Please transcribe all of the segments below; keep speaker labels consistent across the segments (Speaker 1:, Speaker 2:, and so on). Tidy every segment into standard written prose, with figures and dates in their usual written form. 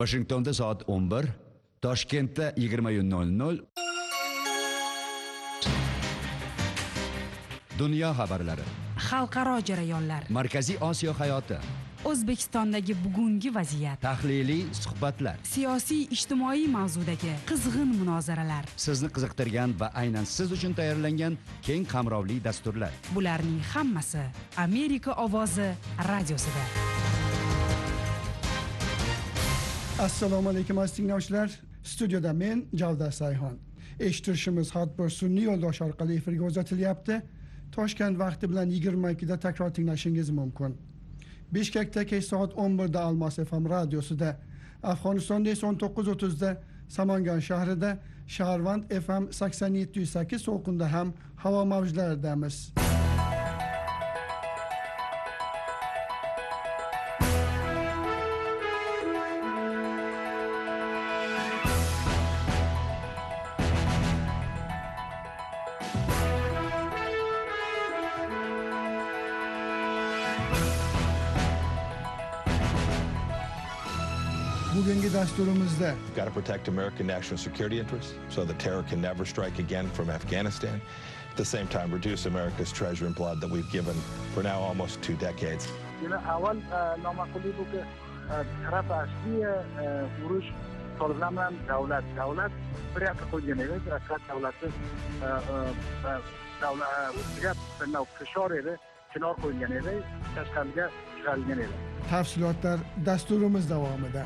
Speaker 1: Washingtonda soat 11, Toshkentda 20:00. Dunyo xabarlari.
Speaker 2: Xalqaro jarayonlar.
Speaker 1: Markaziy Osiyo hayoti.
Speaker 2: O'zbekistondagi bugungi vaziyat.
Speaker 1: Tahliliy suhbatlar.
Speaker 2: Siyosiy ijtimoiy mavzudagi qizg'in munozaralar.
Speaker 1: Sizni qiziqtirgan va aynan siz uchun tayyorlangan keng qamrovli dasturlar.
Speaker 2: Bularning hammasi Amerika ovozi radiosida.
Speaker 3: Assalomu alaykum aziz tinglovchilar. Studiyada men Javdar Sayhon. Eshittirishimiz har bir sun'iy yo'ldosh orqali efirga uzatilyapti. Toshkent vaqti bilan 22 da takror tinglashingiz mumkin. Bishkekda kech soat 11 da Almos FM radiosida, Afg'onistonda esa 19:30 da Samangan shahrida, Shaharvand FM 87.8 to'lqinda ham havo mavjlaridamiz. Bugungi dasturimizda
Speaker 4: We've got to protect American national security interests so the terror can never strike again from Afghanistan. At the same time, reduce America's treasure and blood that we've given for now almost 2 decades.
Speaker 5: Avval nomaqbullik bu taraf asli urush Toliblar bilan davlat bir yoqqa qo'ygan edi. Davlatni ustiga fishor edi, kenor qo'yilgan edi, tashqariga chiqarilgan edi.
Speaker 3: tafsilotlar dasturimiz davomida.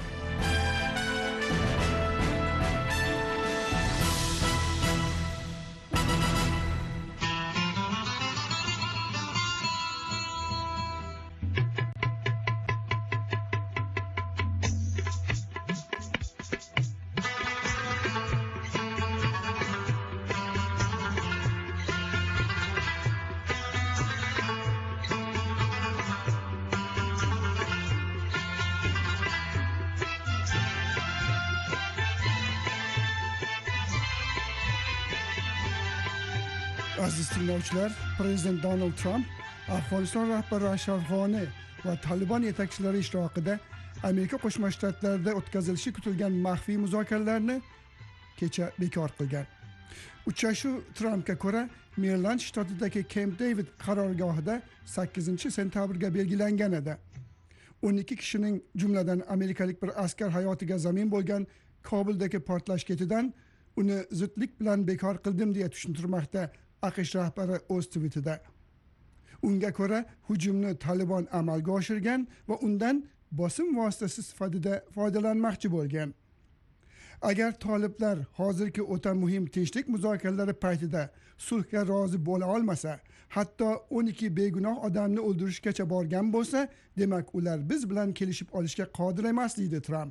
Speaker 3: Aziz tinglovchilar, Prezident Donald Trump Afg'oniston rahbari Ashraf G'oni va Taliban yetakchilari ishtirokida Amerika Qo'shma Shtatlarida o'tkazilishi kutilgan maxfiy muzokaralarni kecha bekor qilgan. Uchrashuv Trumpga ko'ra Merilend shtatidagi Camp David qarorgohida 8-sentabrga belgilangan edi. 12 kishining, jumladan amerikalik bir askar hayotiga zamin bo'lgan Kobuldagi portlash ketidan uni zudlik bilan bekor qildim deya tushuntirmoqda AQSh rahbari o'z tweetida. Unga ko'ra hujumni Taliban amalga oshirgan va undan bosim vositasi sifatida foydalanmoqchi bo'lgan. Agar toliblar hozirgi o'ta muhim tinchlik muzokaralari paytida sulhga rozi bo'la olmasa, hatto 12 begunoh odamni o'ldirishgacha borgan bo'lsa, demak ular biz bilan kelishib olishga qodir emas, deydi Trump.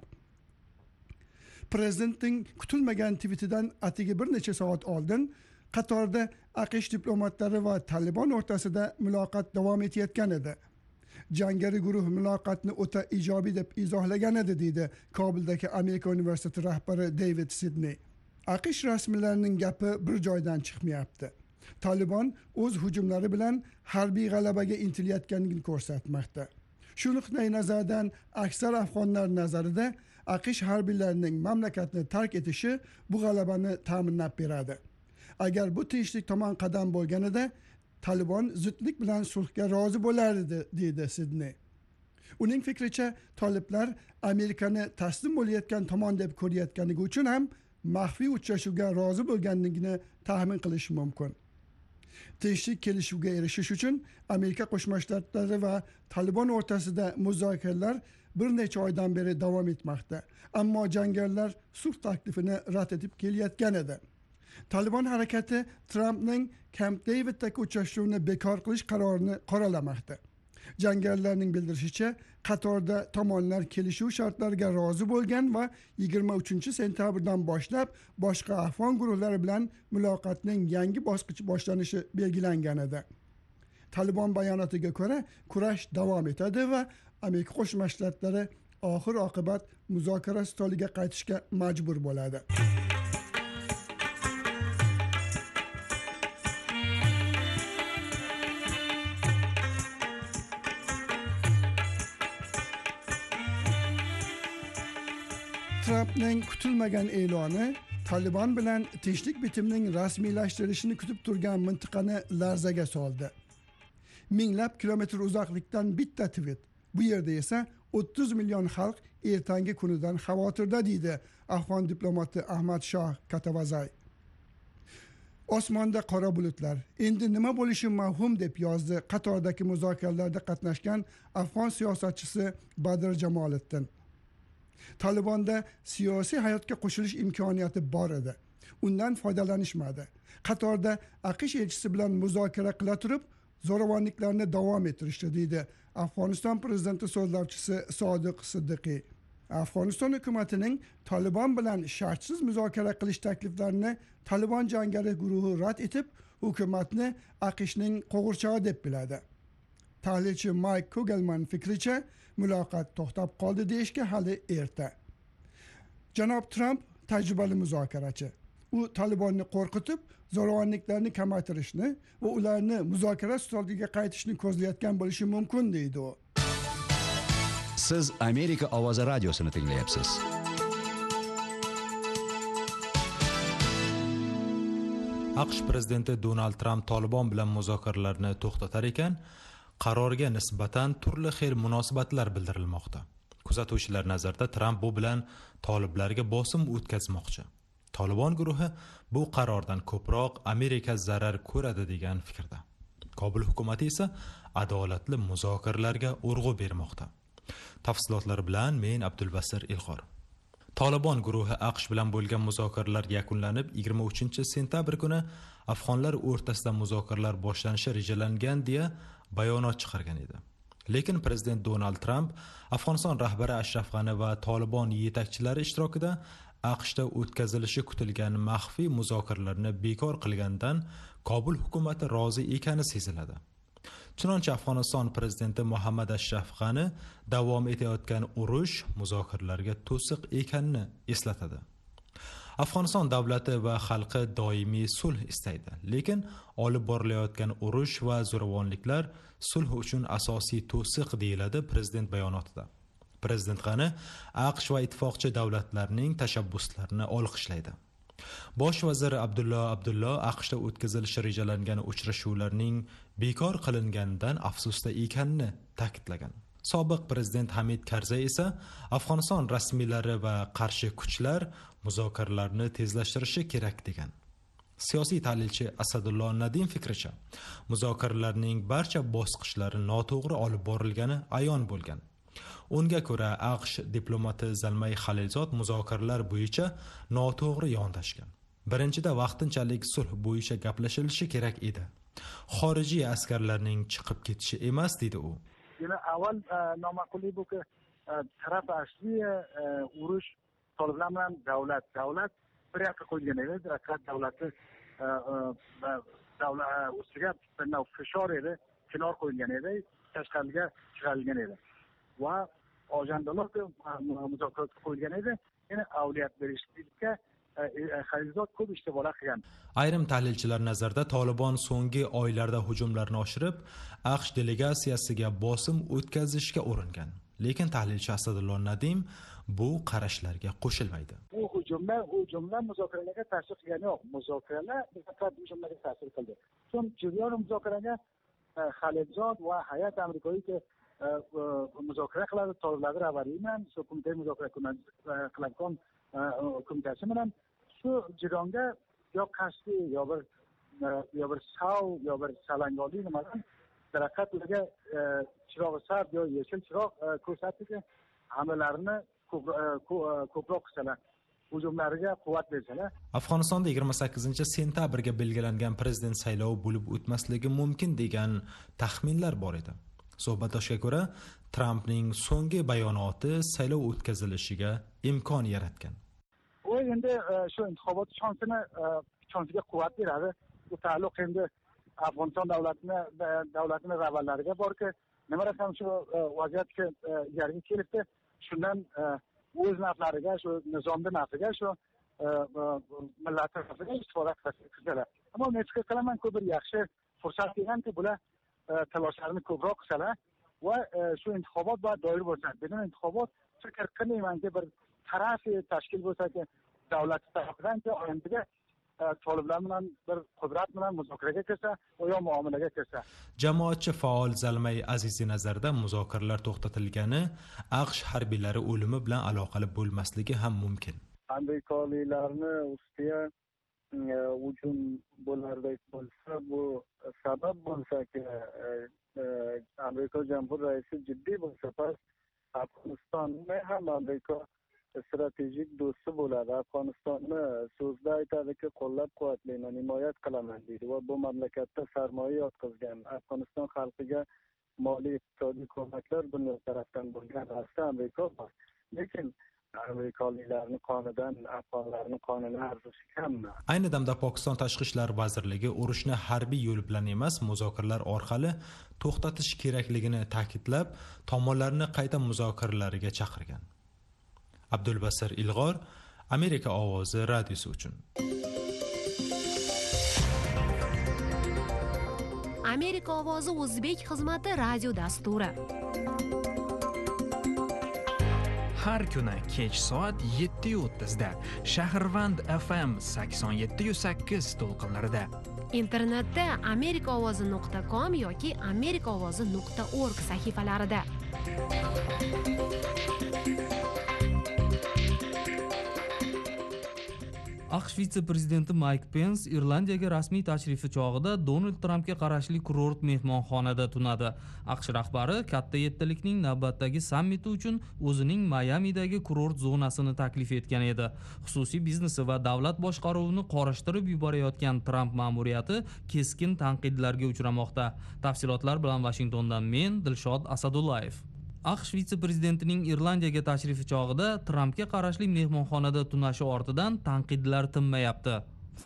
Speaker 3: Prezidentning kutilmagan tweetidan atigi bir necha soat oldin Qatorda AQSh diplomatlari va Taliban o'rtasida muloqot davom etayotgan edi. Jangari guruh muloqotni o'ta ijobiy deb izohlagan edi, deydi Kobuldagi Amerika universiteti rahbari David Sidney. AQSh rasmiylarining gapi bir joydan chiqmayapti. Taliban o'z hujumlari bilan harbiy g'alabaga intilayotganligini ko'rsatmoqda. Shu nuqtai nazardan aksar afg'onlar nazarida AQSh harbiylarining mamlakatni tark etishi bu g'alabani ta'minlab beradi. Agar bu tinchlik tomon qadam bo'lganida Taliban zudlik bilan sulhga rozi bo'lardi, deydi Sidney. Uning fikricha, toliblar Amerikani taslim bo'layotgan tomon deb ko'rayotganligi uchun ham maxfiy uchrashuvga rozi bo'lganligini taxmin qilish mumkin. Tinchlik kelishuvga erishish uchun Amerika Qo'shma Shtatlari va Taliban o'rtasida muzokaralar bir necha oydan beri davom etmoqda. Ammo jangarilar sulh taklifini rad etib kelayotgan edi. Taliban harakati Trumpning Camp David'dagi uchrashuvni bekor qilish qarorini qoralamoqda. Jangarilarning bildirishicha, qatorda tomonlar kelishuv shartlariga rozi bo'lgan va 23-sentabrdan boshlab boshqa afg'on guruhlari bilan muloqotning yangi bosqichi boshlanishi belgilangan edi. Taliban bayonotiga ko'ra, kurash davom etadi va Amerika Qo'shma Shtatlari oxir oqibat muzokara stoliga qaytishga majbur bo'ladi. Trampning kutilmagan e'loni Taliban bilan tinchlik bitimning rasmiylashtirilishini kutib turgan mintaqani larzaga soldi. Minglab kilometr uzoqlikdan bitta tweet. Bu yerda esa 30 million xalq ertangi kunidan xavotirda deydi Afg'on diplomati Ahmad Shoh Katavazay. Osmonda qora bulutlar. Endi nima bo'lishi mavhum deb yozdi Qatordagi muzokaralarda qatnashgan Afg'on siyosatchisi Badr Jamoliddin. Taliban'da siyosiy hayotga qo'shilish imkoniyati bor edi. Undan foydalanishmadi. Qatorda AQSh elchisi bilan muzokara qila turib, zo'ravonliklarni davom ettirishdi deydi Afg'oniston prezidenti so'zlovchisi Sodiq Siddiqiy. Afg'oniston hukumatining Taliban bilan shartsiz muzokara qilish takliflarini Taliban jangari guruhi rad etib, hukumatni AQShning qo'g'irchog'i deb biladi. Tahlilchi Mike Kugelman fikricha, muloqot to'xtab qoldi deyishga hali erta. Janob Trump tajribali muzokarachi. U Talibanni qo'rqitib, zo'ravonliklarni kamaytirishni va ularni muzokara stoliga qaytishni ko'zlayotgan bo'lishi mumkin deydi u.
Speaker 1: Siz Amerika ovozi radiosini tinglayapsiz.
Speaker 6: AQSh prezidenti Donald Trump Taliban bilan muzokaralarni to'xtatar ekan, qarorga nisbatan turli xil munosabatlar bildirilmoqda. Kuzatuvchilar nazarida Trump bu bilan toliblarga bosim o'tkazmoqchi. Taliban guruhi bu qarordan ko'proq Amerika zarar ko'radi degan fikrda. Kobul hukumati esa adolatli muzokaralarga urg'u bermoqda. Tafsilotlar bilan men Abdulbasir Ilg'or. Taliban guruhi AQSh bilan bo'lgan muzokaralar yakunlanib, 23-sentabr kuni afg'onlar o'rtasida muzokaralar boshlanishi rejalangan deya bayonot chiqargan edi. Lekin prezident Donald Trump Afg'oniston rahbari Ashraf G'ani va Taliban yetakchilari ishtirokida AQShda o'tkazilishi kutilgan maxfiy muzokaralarni bekor qilgandan Kobul hukumati rozi ekani seziladi. Chunonchi Afg'oniston prezidenti Muhammad Ashraf G'ani davom etayotgan urush muzokaralarga to'siq ekanini eslatadi. Afg'oniston davlati va xalqi doimiy sulh istaydi, lekin olib borilayotgan urush va zo'ravonliklar sulh uchun asosiy to'siq deyiladi prezident bayonotida. Prezident G'ani AQSh va ittifoqchi davlatlarning tashabbuslarini olqishlaydi. Bosh vazir Abdullo AQShda o'tkazilishi rejalangan uchrashuvlarning bekor qilinganidan afsusda ekanini ta'kidlagan. Sobiq prezident Hamid Karzai esa Afg'oniston rasmiylari va qarshi kuchlar muzokaralarni tezlashtirishi kerak degan. Siyosiy tahlilchi Asadullo Nadim fikricha, muzokaralarning barcha bosqichlari noto'g'ri olib borilgani ayon bo'lgan. Unga ko'ra AQSh diplomati Zalmay Xalilzod muzokaralar bo'yicha noto'g'ri yondashgan. Birinchida vaqtinchalik sulh bo'yicha gaplashilishi kerak edi. Xorijiy askarlarning chiqib ketishi emas dedi u.
Speaker 5: Yana avval nomaqullik bu ki taraf asli urush Taliban bilan davlat bir yoqqa qo'ygan edi. Faqat davlatni ustiga fishor edi, kenor qo'yilgan edi, tashqariga chiqarilgan edi. Va ajandalar muzokaraga qo'yilgan edi. Yana avliyat berishlikka Xalilzod ko'p ishtibolar qilgan.
Speaker 6: Ayrim tahlilchilar nazarida Taliban so'nggi oylarda hujumlarni oshirib, AQSh delegatsiyasiga bosim o'tkazishga uringan. Lekin tahlilchi Asadullo Nadim bu qarashlarga qo'shilmaydi.
Speaker 5: Bu hujumlar muzokaralarga ta'sir qilgani yo'q. Muzokaralar faqat hujumlarga ta'sir qildi. So'ng jarayon muzokaraga Xalilzod va hay'at Amerikalik muzokara qiladi, toliblar rahbari bilan, shu qo'mita muzokara qiladigan qo'mitasi bilan shu jarayonga yo qasdi, yo bir sav, yo bir salangoli nimadan faqat ularga chiroq sard yo yashil chiroq ko'rsatib, hamlalarni ko'proq qilsalar, hujumlariga quvvat bersalar.
Speaker 6: Afg'onistonda 28-sentabrga belgilangan prezident saylovi bo'lib o'tmasligi mumkin degan taxminlar bor edi. Suhbatdoshga ko'ra, Trumpning so'nggi bayonoti saylov o'tkazilishiga imkon yaratgan.
Speaker 5: U endi shu intixobot chansiga quvvat beradi. Bu ta'alluq endi Afg'oniston davlatining rahbarlariga borki, nima rasam shu vaziyatga yargi kelibdi, shundan o'z naflariga, shu nizomda nafiga, shu millat nafiga istifoda qilsalar. Ammo men fikr qilaman, ko'p bir yaxshi fursat deganki, bular taloshlarini ko'proq qilsalar va shu intixobot va doir bo'lsa. Demak, intixobot fikr qilmaymanki, bir taraf tashkil bo'lsa-ki, davlat tarafidan oyandiga toliblar bilan bir qudrat bilan muzokaraga kirsa, u yo muomalaga kirsa.
Speaker 6: Jamoatchi faol Zalmay Azizi nazarida muzokaralar to'xtatilgani AQSh harbiylari o'limi bilan aloqali bo'lmasligi ham mumkin.
Speaker 7: Amerikaliklarni ustiga hujum bo'lardek bo'lsa, bu sabab bo'lsa-ki, Amerika jamhur raisi jiddiy bo'lsa, past Afg'onistonni ham Amerika strategik do'sti bo'ladi. Afg'onistonni so'zda aytadiki, qo'llab-quvvatlayman, himoyat qilaman deydi va bu mamlakatda sarmoya yotqizgan, Afg'oniston xalqiga moliy iqtisodiy ko'maklar dunyo tarafdan bo'lgan rasta Amerika bor. Lekin amerikaliklarning qonidan afg'onlarning qonini arzishi kammi?
Speaker 6: Ayni damda Pokiston Tashqi ishlar vazirligi urushni harbiy yo'l bilan emas, muzokaralar orqali to'xtatish kerakligini ta'kidlab, tomonlarni qayta muzokaralariga chaqirgan. Abdulbasir Ilg'or, Amerika ovozi radiosi uchun.
Speaker 8: Amerika ovozi o'zbek xizmati radio dasturi.
Speaker 9: Har kuni kech soat 7:30 da Shahrvand FM 87.8 to'lqinlarida.
Speaker 8: Internetda amerikaovozi.com yoki amerikaovozi.org sahifalarida.
Speaker 10: AQSh vitse-prezidenti Mike Pence Irlandiyaga rasmiy tashrifi chog'ida Donald Trampga qarashli kurort mehmonxonada tunadi. AQSh rahbari katta yettilikning navbatdagi sammiti uchun o'zining Mayamidagi kurort zonasini taklif etgan edi. Xususiy biznesi va davlat boshqaruvini qorishtirib yuborayotgan Trump ma'muriyati keskin tanqidlarga uchramoqda. Tafsilotlar bilan Washingtondan men Dilshod Asadullayev. AQSh vitse-prezidentining Irlandiyaga tashrifi chog'ida Trampga qarashli mehmonxonada tunashi ortidan tanqidlar tinmayapti.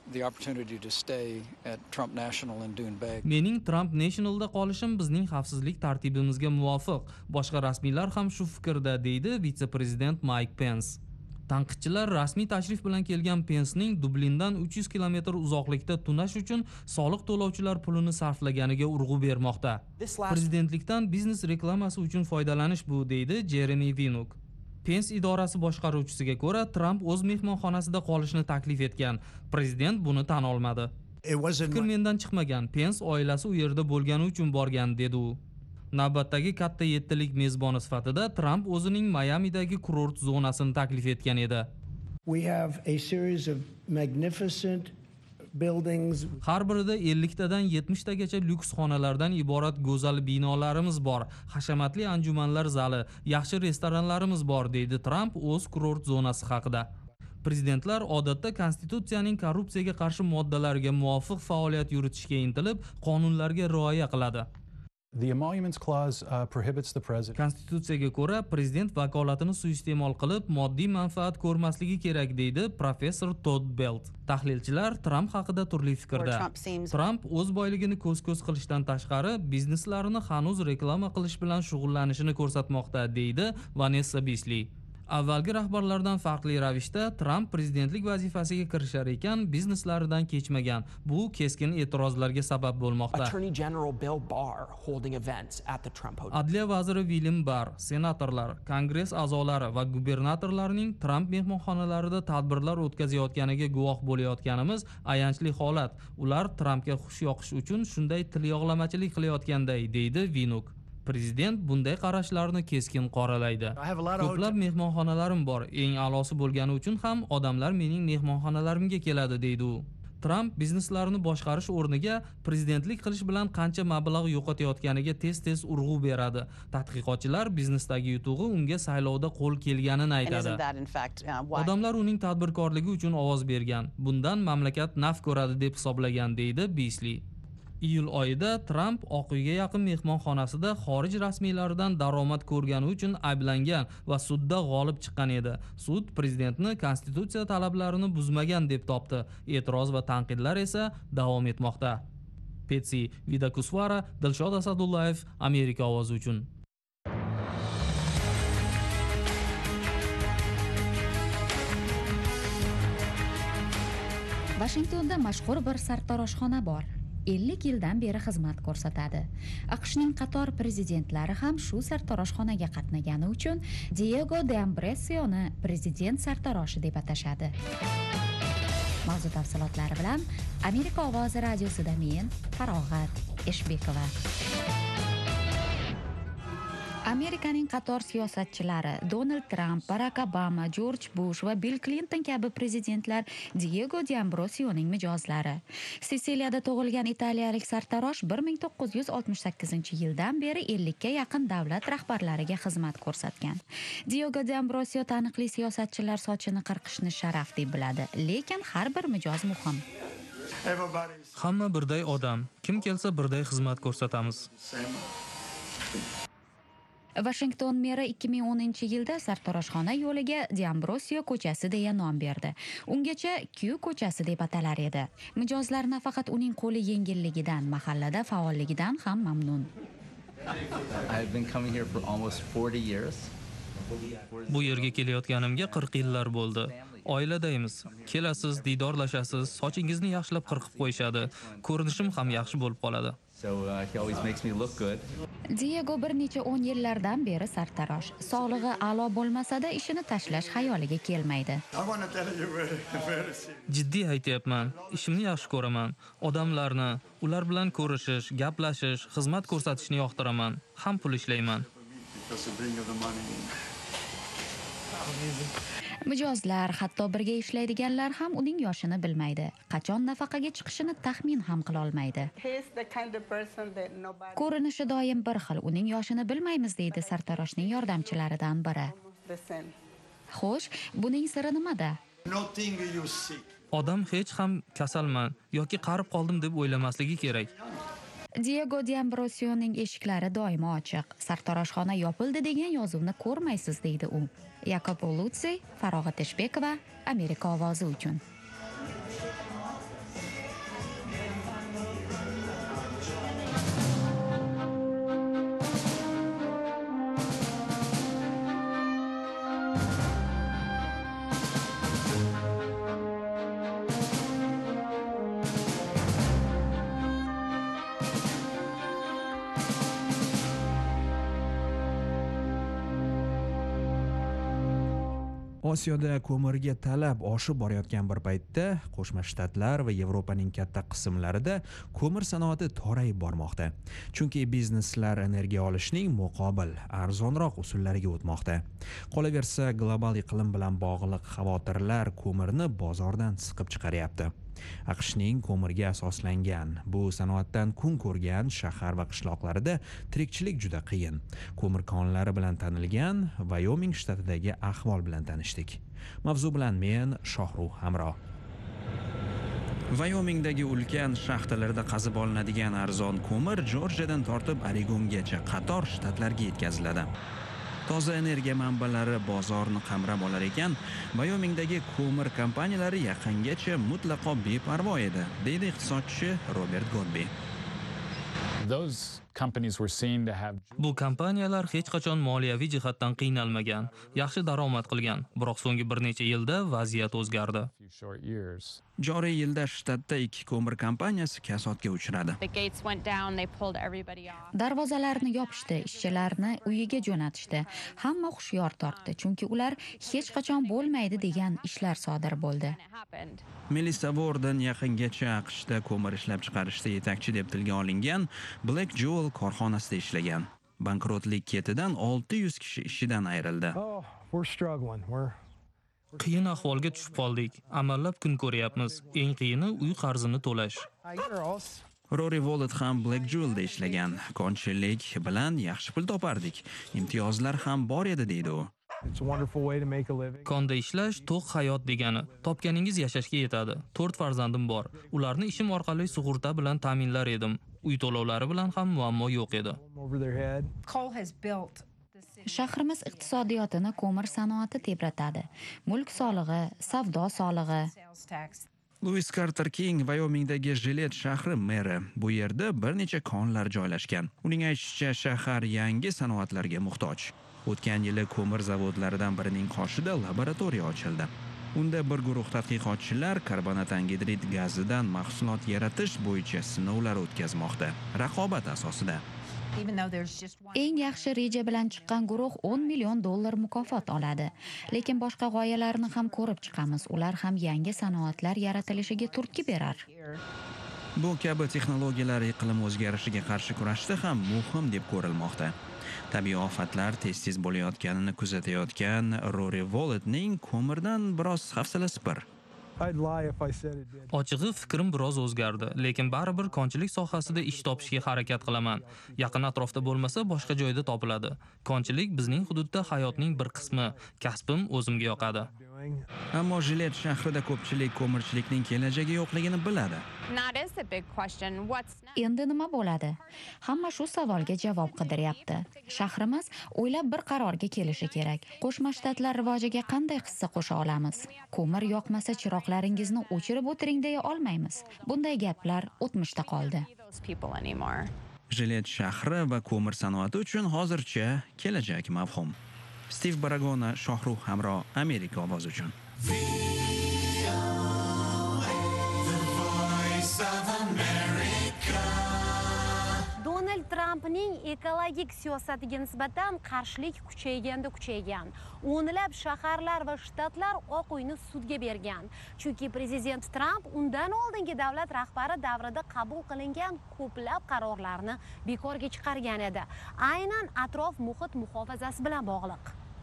Speaker 10: Mening Trump National'da qolishim bizning xavfsizlik tartibimizga muvofiq. Boshqa rasmiylar ham shu fikrda, deydi vitse-prezident Mike Pence. Tanqidchilar rasmiy tashrif bilan kelgan Pencening Dublindan 300 kilometr uzoqlikda tunash uchun soliq to'lovchilar pulini sarflaganiga urg'u bermoqda. Prezidentlikdan biznes reklamasi uchun foydalanish bu, deydi Jeremy Vinuk. Pence idorasi boshqaruvchisiga ko'ra, Trump o'z mehmonxonasida qolishni taklif etgan. Prezident buni tan olmadi. Fikr mendan chiqmagan. Pence oilasi u yerda bo'lgani uchun borgan, dedi u. Navbatdagi katta yettilik mezboni sifatida Trump o'zining Mayamidagi kurort zonasini taklif etgan edi. Har birida 50 tadan 70 tagacha lyuks xonalardan iborat go'zal binolarimiz bor, hashamatli anjumanlar zali, yaxshi restoranlarimiz bor, deydi Trump o'z kurort zonasi haqida. Prezidentlar odatda konstitutsiyaning korrupsiyaga qarshi moddalariga muvofiq faoliyat yuritishga intilib, qonunlarga rioya qiladi. Konstitutsiyaga ko'ra prezident vakolatini suiiste'mol qilib moddiy manfaat ko'rmasligi kerak, deydi professor Todd Belt. Tahlilchilar Trump haqida turli fikrda. Trump o'z boyligini ko'z-ko'z qilishdan tashqari bizneslarini hanuz reklama qilish bilan shug'ullanishini ko'rsatmoqda, deydi Vanessa Beasley. Avvalgi rahbarlardan farqli ravishda Trump prezidentlik vazifasiga kirishar ekan bizneslaridan kechmagan. Bu keskin e'tirozlarga sabab bo'lmoqda. Adliya vaziri William Barr, senatorlar, kongress a'zolari va gubernatorlarning Trump mehmonxonalarida tadbirlar o'tkazayotganiga guvoh bo'layotganimiz ayanchli holat. Ular Trumpga xush yoqish uchun shunday tilyog'lamachilik qilayotganday, deydi Vinuk. Prezident bunday qarashlarni keskin qoralaydi. Ko'plab mehmonxonalarim bor, eng a'losi bo'lgani uchun ham odamlar mening mehmonxonalarimga keladi, deydi u. Trump bizneslarini boshqarish o'rniga prezidentlik qilish bilan qancha mablag' yo'qotayotganiga tez-tez urg'u beradi. Tadqiqotchilar biznesdagi yutug'i unga saylovda qo'l kelganini aytadi. Odamlar uning tadbirkorligi uchun ovoz bergan. Bundan mamlakat naf ko'radi deb hisoblagan, deydi Beasley. Iyul oyida Trump Oq uyga yaqin mehmonxonasida xorij rasmiylaridan daromad ko'rgani uchun ayblangan va sudda g'olib chiqqan edi. Sud prezidentni konstitutsiya talablarini buzmagan deb topdi. E'tiroz va tanqidlar esa davom etmoqda. Petsi Vidakusvara, Dilshod Asadullayev, Amerika ovozi uchun.
Speaker 11: Washingtonda mashhur bir sartaroshxona bor. 50 yildan beri xizmat ko'rsatadi. AQShning qator prezidentlari ham shu sartaroshxonaga qatnagani uchun Diego D'Ambrosioni prezident sartaroshi deb atashadi. Mavzu tafsilotlari bilan Amerika ovozi radiosida men Farog'at Eshbekova. Amerikaning qator siyosatchilari Donald Trump, Barack Obama, George Bush va Bill Clinton kabi prezidentlar Diego D'Ambrosioning mijozlari. Sitsiliyada tug'ilgan italiyalik sartarosh 1968-yildan beri 50 ga yaqin davlat rahbarlariga xizmat ko'rsatgan. Diego D'Ambrosio taniqli siyosatchilar sochini qirqishni sharaf deb biladi, lekin har bir mijoz muhim.
Speaker 10: Hamma birday odam, kim kelsa birday xizmat ko'rsatamiz.
Speaker 11: Washington meri 2010-yilda sartaroshxona yo'liga D'Ambrosio ko'chasi deya nom berdi. Ungacha Q ko'chasi deb atalar edi. Mijozlar nafaqat uning qo'li yengilligidan, mahallada faolligidan ham mamnun.
Speaker 10: Bu yerga kelayotganimga 40 yillar bo'ldi. Oiladaymiz. Kelasiz, diydorlashasiz, sochingizni yaxshilab qirqib qo'yishadi. Ko'rinishim ham yaxshi bo'lib qoladi.
Speaker 11: Diego bir necha 10 yillardan beri sartarosh. Sog'lig'i a'lo bo'lmasa-da ishini tashlash xayoliga kelmaydi.
Speaker 10: Jiddiy aytyapman. Ishimni yaxshi ko'raman. Odamlarni, ular bilan ko'rishish, gaplashish, xizmat ko'rsatishni yoqtiraman. Ham pul ishlayman.
Speaker 11: Mijozlar, hatto birga ishlaydiganlar ham uning yoshini bilmaydi. Qachon nafaqaga chiqishini taxmin ham qila olmaydi. Ko'rinishi doim bir xil, uning yoshini bilmaymiz deydi sartaroshning yordamchilaridan biri. Xo'sh, buning siri nimada?
Speaker 10: Odam hech ham kasalman yoki qarib qoldim deb o'ylamasligi kerak.
Speaker 11: Diego D'Ambrosioning eshiklari doimo ochiq. Sartaroshxona yopildi degan yozuvni ko'rmaysiz deydi u. Jakob Lutsi, Farog'at Eshbekova, Amerika ovozi uchun.
Speaker 12: Osiyoda ko'mirga talab oshib borayotgan bir paytda Qo'shma Shtatlar va Yevropaning katta qismlarida ko'mir sanoati torayib bormoqda. Chunki bizneslar energiya olishning muqobil, arzonroq usullariga o'tmoqda. Qolaversa, global iqlim bilan bog'liq xavotirlar ko'mirni bozordan siqib chiqaryapti. AQShning ko'mirga asoslangan bu sanoatdan kun ko'rgan shahar va qishloqlarida tirikchilik juda qiyin. Ko'mir konlari bilan tanilgan Wyoming shtatidagi ahvol bilan tanishdik. Mavzu bilan men Shohruh Hamro. Wyomingdagi ulkan shaxtalarda qazib olinadigan arzon ko'mir Jorjiyadan tortib Oregongacha qator shtatlarga yetkaziladi. Toza energiya manbalari bozorni qamrab olar ekan, Wyomingdagi ko'mir kompaniyalari yaqingacha mutlaqo beparvo edi, deydi iqtisodchi Robert Godby.
Speaker 10: Bu kompaniyalar hech qachon moliyaviy jihatdan qiynalmagan, yaxshi daromad qilgan, biroq so'nggi bir necha yilda vaziyat o'zgardi.
Speaker 12: Joriy yilda shtatda 2 ko'mir kompaniyasi kasodga uchradi.
Speaker 11: Darvozalarni yopishdi, ishchilarni uyiga jo'natishdi. Hamma hushyor tortdi, chunki ular hech qachon bo'lmaydi degan ishlar sodir bo'ldi.
Speaker 12: Melissa Warden yaqingacha AQShda ko'mir ishlab chiqarishda yetakchi deb tilga olingan Black Jewel korxonasida ishlagan. Bankrotlik ketidan 600 kishi ishidan ayrildi.
Speaker 10: Qiyin ahvolga tushib qoldik. Amallab kun ko'ryapmiz. Eng qiyini uy qarzini to'lash.
Speaker 12: Rory Wallet ham Black Jewelda ishlagan. Konchilik bilan yaxshi pul topardik. Imtiyozlar ham bor edi deydi u.
Speaker 10: Konda ishlash to'q hayot degani. Topganingiz yashashga yetadi. 4 farzandim bor. Ularni ishim orqali sug'urta bilan ta'minlar edim. Uy to'lovlari bilan ham muammo yo'q edi.
Speaker 11: Shahrimiz iqtisodiyotini ko'mir sanoati tebratadi. Mulk solig'i, savdo solig'i.
Speaker 12: Louis Carter King Wyomingdagi Gillette shahri meri. Bu yerda bir necha konlar joylashgan. Uning aytishicha, shahar yangi sanoatlarga muhtoj. O'tgan yili ko'mir zavodlaridan birining qoshida laboratoriya ochildi. Unda bir guruh tadqiqotchilar karbonat angidrid gazidan mahsulot yaratish bo'yicha sinovlar o'tkazmoqda, raqobat asosida.
Speaker 11: Eng yaxshi reja bilan chiqqan guruh $10 million mukofot oladi. Lekin boshqa g'oyalarni ham ko'rib chiqamiz. Ular ham yangi sanoatlar yaratilishiga turtki berar.
Speaker 12: Bu kabi texnologiyalar iqlim o'zgarishiga qarshi kurashda ham muhim deb ko'rilmoqda. Tabiiy ofatlar tez-tez bo'layotganini kuzatayotgan Rory Walletning ko'mirdan biroz hafsalasi bir.
Speaker 10: Ochig'i fikrim biroz o'zgardi, lekin baribir konchilik sohasida ish topishga harakat qilaman. Yaqin atrofda bo'lmasa, boshqa joyda topiladi. Konchilik bizning hududda hayotning bir qismi. Kasbim o'zimga yoqadi.
Speaker 12: Ammo Jilet shahrida ko'pchilik ko'mirchilikning kelajagi yo'qligini biladi.
Speaker 11: Endi nima bo'ladi? Hamma shu savolga javob qidiryapti. Shahrimiz o'ylab bir qarorga kelishi kerak. Qo'shma Shtatlar rivojiga qanday hissa qo'sha olamiz? Ko'mir yoqmasa chiroqlaringizni o'chirib o'tiring deya olmaymiz. Bunday gaplar o'tmishda qoldi.
Speaker 12: Jilet shahri va ko'mir sanoati uchun hozircha kelajak mavhum. Stiv Baragona, Shohruh Hamro, Amerika ovozi uchun.
Speaker 8: Donald Trampning ekologik siyosatiga nisbatan qarshilik kuchaygan. O'nlab shaharlar va shtatlar Oq uyni sudga bergan. Chunki prezident Tramp undan oldingi davlat rahbari davrida qabul qilingan ko'plab qarorlarni bekorga chiqargan edi. Aynan atrof muhit muhofazasi bilan bog'liq.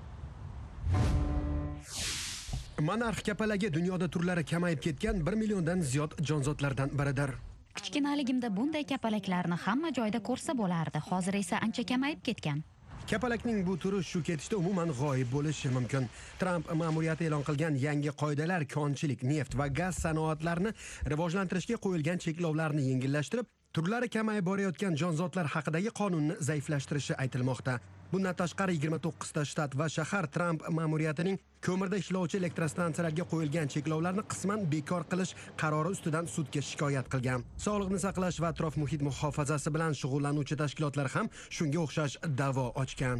Speaker 13: Monarx kapalagi dunyoda turlari kamayib ketgan 1 milliondan ziyod jonzotlardan biridir.
Speaker 11: Kichkinaligimda bunday kapalaklarni hamma joyda ko'rsa bo'lardi. Hozir esa ancha kamayib ketgan.
Speaker 13: Kapalakning bu turi shu ketishda umuman g'oyib bo'lishi mumkin. Tramp ma'muriyati e'lon qilgan yangi qoidalar konchilik, neft va gaz sanoatlarini rivojlantirishga qo'yilgan cheklovlarni yengillashtirib, turlari kamayib borayotgan jonzotlar haqidagi qonunni zaiflashtirishi aytilmoqda. Bundan tashqari 29 ta shtat va shahar Tramp ma'muriyatining ko'mirda ishlovchi elektrostansiyalarga qo'yilgan cheklovlarni qisman bekor qilish qarori ustidan sudga shikoyat qilgan. Sog'liqni saqlash va atrof muhit muhofazasi bilan shug'ullanuvchi tashkilotlar ham shunga o'xshash da'vo ochgan.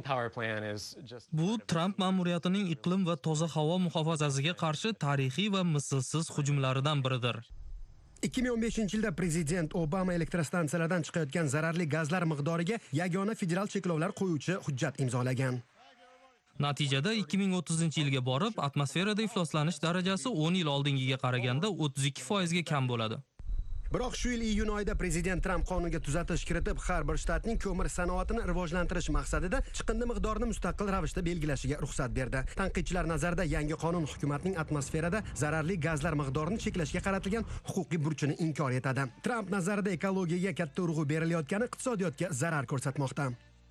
Speaker 10: Bu Tramp ma'muriyatining iqlim va toza havo muhofazasiga qarshi tarixiy va mislsiz hujumlaridan biridir.
Speaker 13: 2015-yilda prezident Obama elektrostansiyalardan chiqayotgan zararli gazlar miqdoriga yagona federal cheklovlar qo'yuvchi hujjat imzolagan.
Speaker 10: Natijada 2030-yilga borib, atmosferada ifloslanish darajasi 10 yil oldingiga qaraganda 32% ga kam bo'ladi.
Speaker 13: Biroq shu yil iyun oyida prezident Tramp qonunga tuzatish kiritib, har bir shtatning ko'mir sanoatini rivojlantirish maqsadida chiqindi miqdorini mustaqil ravishda belgilashiga ruxsat berdi. Tanqidchilar nazarida yangi qonun hukumatning atmosferada zararli gazlar miqdorini cheklashga qaratilgan huquqiy burchini inkor etadi. Tramp nazarida ekologiyaga katta urg'u berilayotgani iqtisodiyotga zarar ko'rsatmoqda.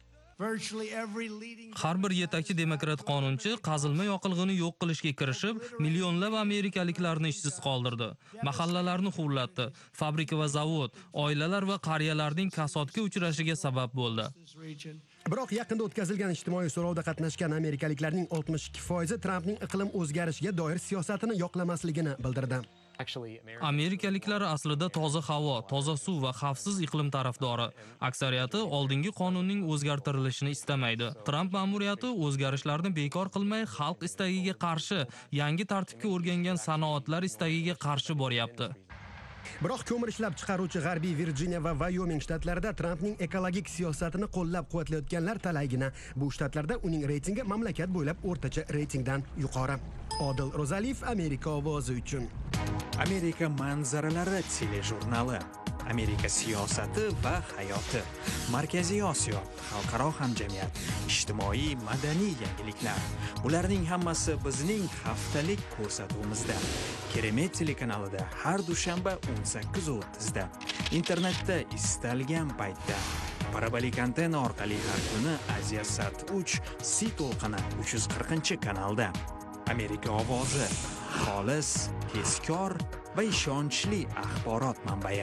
Speaker 10: Har bir yetakchi demokrat qonunchi qazilma yoqilg'ini yo'q qilishga kirishib, millionlab amerikaliklarni ishsiz qoldirdi. Mahallalarni huvlatdi. Fabrika va zavod, oilalar va qariyalarning kasodga uchrashiga sabab bo'ldi.
Speaker 13: Biroq yaqinda o'tkazilgan ijtimoiy so'rovda qatnashgan amerikaliklarning 62% Trampning iqlim o'zgarishiga doir siyosatini yoqlamasligini bildirdi.
Speaker 10: Amerikaliklar aslida toza havo, toza suv va xavfsiz iqlim tarafdori. Aksariyati oldingi qonunning o'zgartirilishini istamaydi. Tramp ma'muriyati o'zgarishlarni bekor qilmay, xalq istagiga qarshi, yangi tartibga o'rgangan sanoatlar istagiga qarshi boryapti.
Speaker 13: Biroq ko'mir ishlab chiqaruvchi G'arbiy Virjiniya va Wyoming shtatlarida Trampning ekologik siyosatini qo'llab-quvvatlayotganlar talaygina. Bu shtatlarda uning reytingi mamlakat bo'ylab o'rtacha reytingdan yuqori. Odil Rozaliyev, Amerika ovozi uchun.
Speaker 12: Amerika manzaralari telejurnali. Amerika siyosati va hayoti. Markaziy Osiyo, xalqaro hamjamiyat, ijtimoiy madaniy yangiliklar. Bularning hammasi bizning haftalik ko'rsatuvimizda. Keremet telekanalida har dushanba 18:30 da. Internetda istalgan paytda. Parabolik antena orqali har kuni Aziya-Sat 3 C to'lqini 340-kanalda. Amerika ovozi. Xolis, tezkor va ishonchli axborot manbai.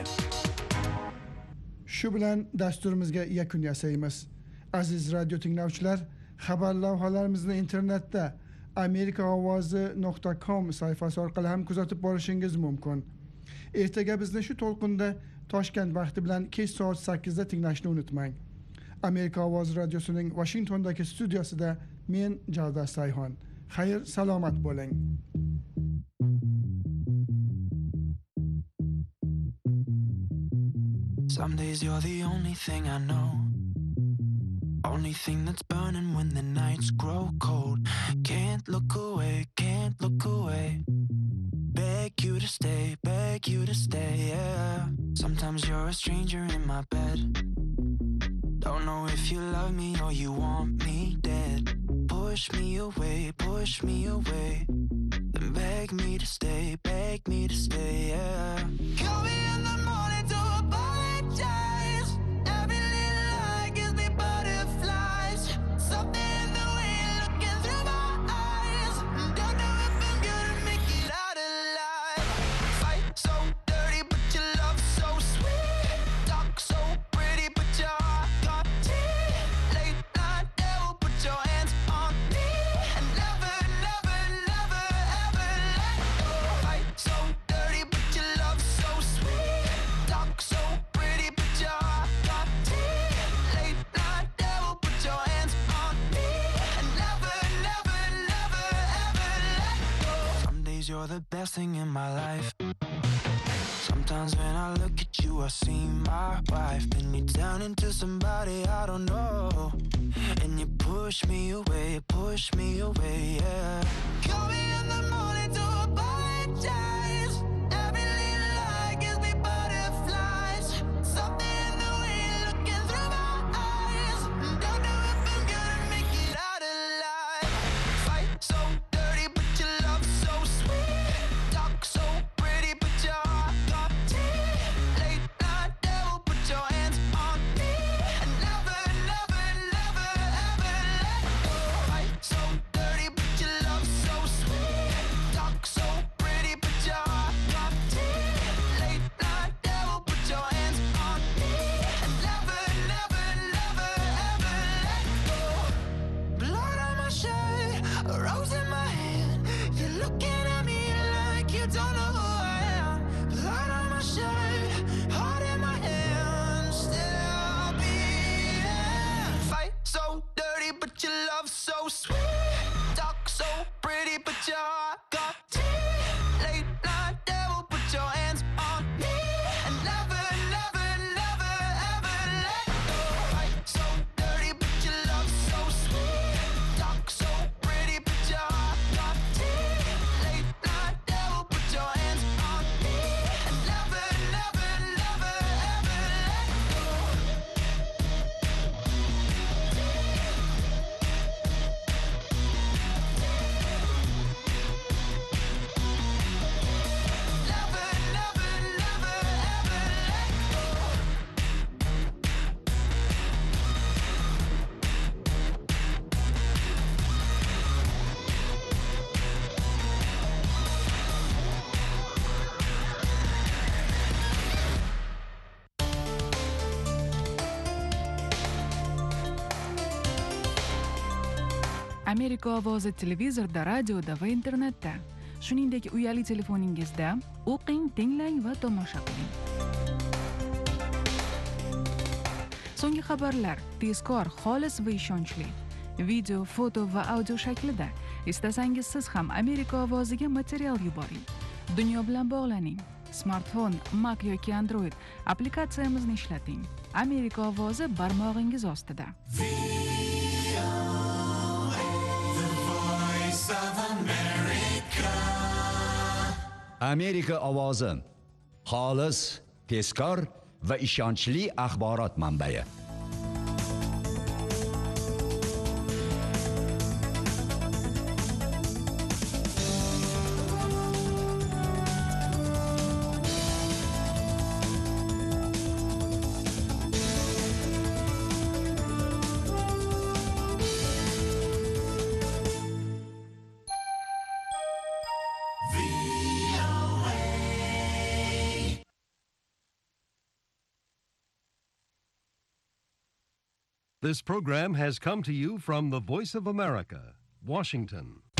Speaker 3: Shu bilan dasturimizga yakun yasaymiz. Aziz radio tinglovchilar, xabar lavhalarimizni internetda amerikaovozi.com sayfasi orqali ham kuzatib borishingiz mumkin. Ertaga bizni shu to'lqinda Toshkent vaqti bilan kech soat 8 da tinglashni unutmang. Amerika ovozi radiosining Washingtondagi studiyasida men Javdar Sayhon. Xayr, salomat bo'ling.
Speaker 14: Some days you're the only thing I know. Only thing that's burning when the nights grow cold. Can't look away, can't look away. Beg you to stay, yeah. Sometimes you're a stranger in my bed. Don't know if you love me or you want me dead. Push me away, then beg me to stay, yeah. Call me in the morning to apologize. Every little lie gives me butterflies. Something in the way you're looking through my eyes. Don't know if I'm gonna make it out alive. Fight so dirty, but your love so sweet. Talk so pretty, but your heart got teeth. Late night devil, put your hands on me. And never, never, never, ever let go. Fight so dirty, but your love so sweet. Talk so pretty, but your heart got teeth. Late night devil, put your hands on me. And never, never, never, ever let go. Some days you're the best thing in my life. Sometimes when I look at you, I see my wife. Then you turn into somebody I don't know. And you push me away, yeah. Call me in the morning to apologize. Every little lie gives me butterflies. Something in the way you're looking through my eyes. Don't know if I'm gonna make it out alive. Fight so dirty, but your love so sweet. Talk so pretty, but your heart got teeth. Late night devil, put your hands on me. And never, never, never, ever let go. Fight so dirty, but your love so sweet. Talk so pretty, but your heart got teeth. Late night devil, put your hands on me. And never, never, never, ever let go. Blood on my shirt, a rose in my hand. You're looking at me like you don't know who I am. Blood on my shirt, heart in my hand. Still I'll be here. Fight so dirty, but your love so sweet. Talk so pretty, but your heart got teeth. Late night devil, put your hands on me. And never, never, never, ever let go. Fight so dirty, but your love so sweet. Talk so pretty, but your heart got teeth. Late night devil, put your hands on me. And never, never, never, ever let go. Never, never, never, ever let go.
Speaker 2: Amerika ovozi televizorda, radioda va internetda. Shuningdek, uyali telefoningizda o'qing, tinglang va tomosha qiling. So'nggi xabarlar tezkor, xolis va ishonchli. Video, foto va audio shaklida. Istasangiz siz ham Amerika ovoziga material yuboring. Dunyo bilan bog'laning. Smartfon, Mac yoki Android applikatsiyamizni ishlating. Amerika ovozi barmog'ingiz ostida.
Speaker 1: Amerika ovozi xolis, tezkor va ishonchli axborot manbai.
Speaker 15: This program has come to you from the Voice of America, Washington.